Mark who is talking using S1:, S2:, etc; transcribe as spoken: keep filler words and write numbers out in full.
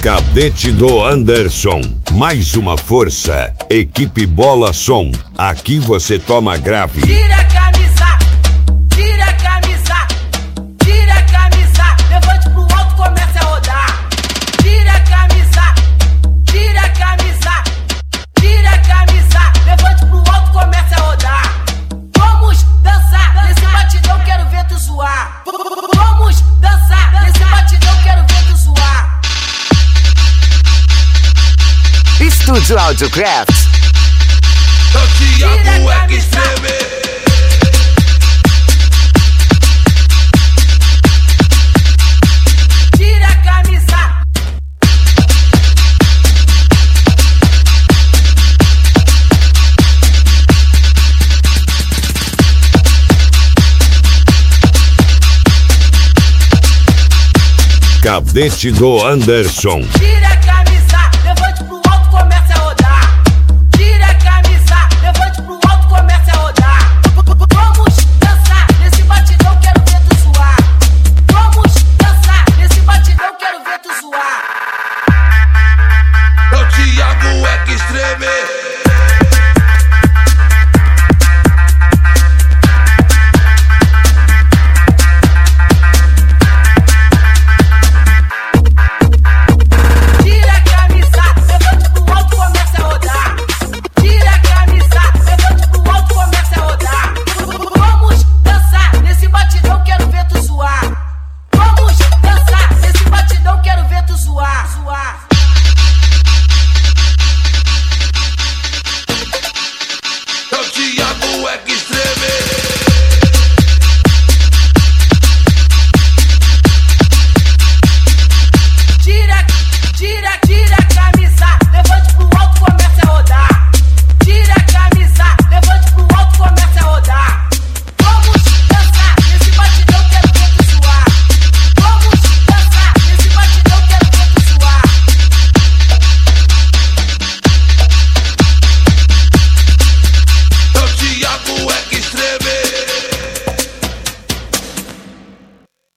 S1: Cadete do Anderson, mais uma força. Equipe Bola Som, aqui você toma grave.
S2: Tira a camisa, tira a camisa, tira a camisa, levante pro alto, comece a rodar. Tira a camisa, tira a camisa, tira a camisa, levante pro alto, comece a rodar. Vamos dançar nesse batidão, quero ver tu zoar. Vamos dançar nesse batidão, quero ver tu zoar.
S3: Estúdio Audiocraft.
S2: Tira a camisa. Tira a camisa.
S1: Cadete do Anderson.
S2: Tira